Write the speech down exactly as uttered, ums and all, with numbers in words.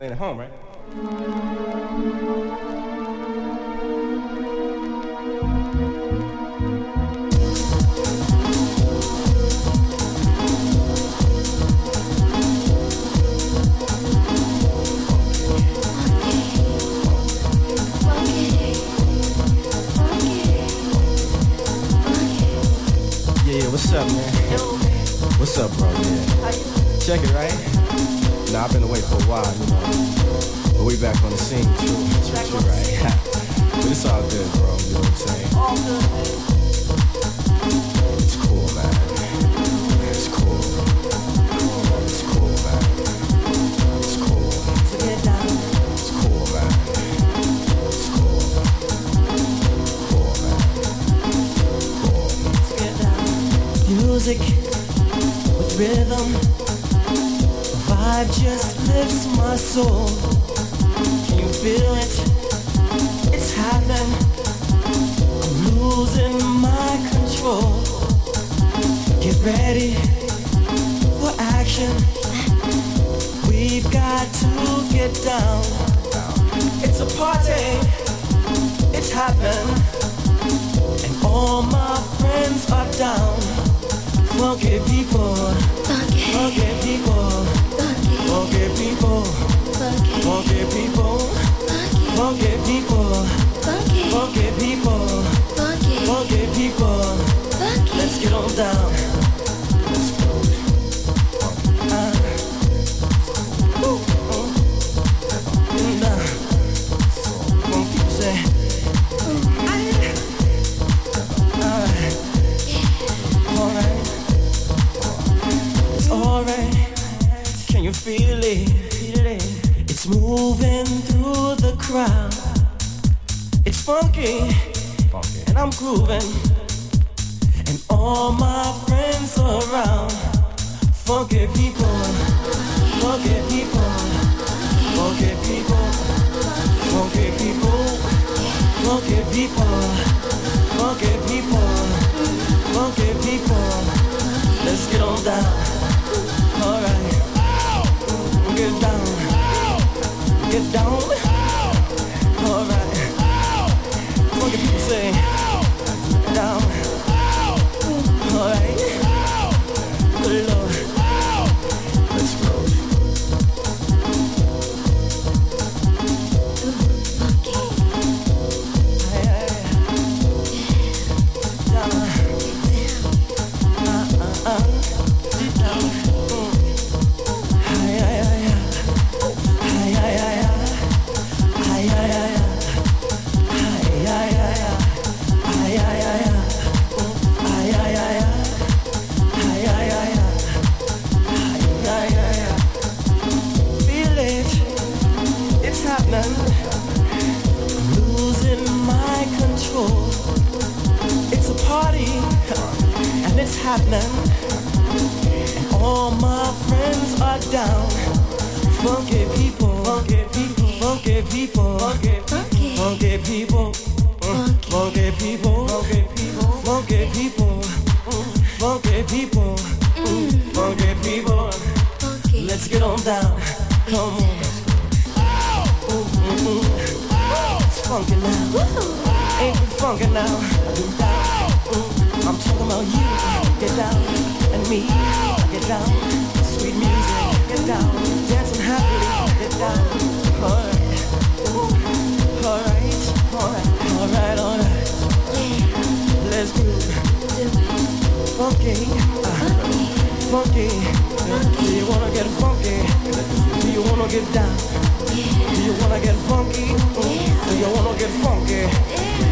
Ain't at home, right? Yeah, yeah, what's up, man? What's up, bro? Yeah. Check it, right? Nah, I've been away for a while, you know. But we back on the scene, true, true, true, right? But it's all good, bro, you know what I'm saying? All good. It's cool, man. It's cool. It's cool, man. It's cool. To get down. It's cool, man. It's cool. Cool, man. Cool. To get down. Music with rhythm. Vibe just lifts my soul. Can you feel it? It's happening. I'm losing my control. Get ready for action. We've got to get down. It's a party. It's happening. And all my friends are down. Funky people. Funky people. Funky people, funky people, funky people, funky people, funky people. Let's get on down. Let's go. Uh, woo, uh, and, uh, when people say, alright, alright, it's alright. Can you feel it? Feel it? It's moving through the crowd. It's funky, Funky. and I'm grooving, and all my friends are around. Funky people, funky people, funky people, funky people, funky people, funky people, funky people. Let's get on down. All right. Get down, get down, alright. Funky people say, down, alright. Good Lord, let's roll. Aye, aye, down, uh, uh, uh, down, mm. Aye, aye, aye. Feel it, it's happening. I'm losing my control. It's a party, and it's happening. And all my friends are down. Funky people, funky people, funky people, funky people, funky people, funky people, funky people, funky people, funky people, funky people. Let's get on down, come on. It's funky now, ain't it funky now? I'm talking about you, get down, and me, get down. Sweet music, get down, dancing happily, get down. Alright, alright, alright, alright, alright. Let's do it. Funky, uh, funky. Do you wanna get funky? Do you wanna get down? Do you wanna get funky? Do you wanna get funky?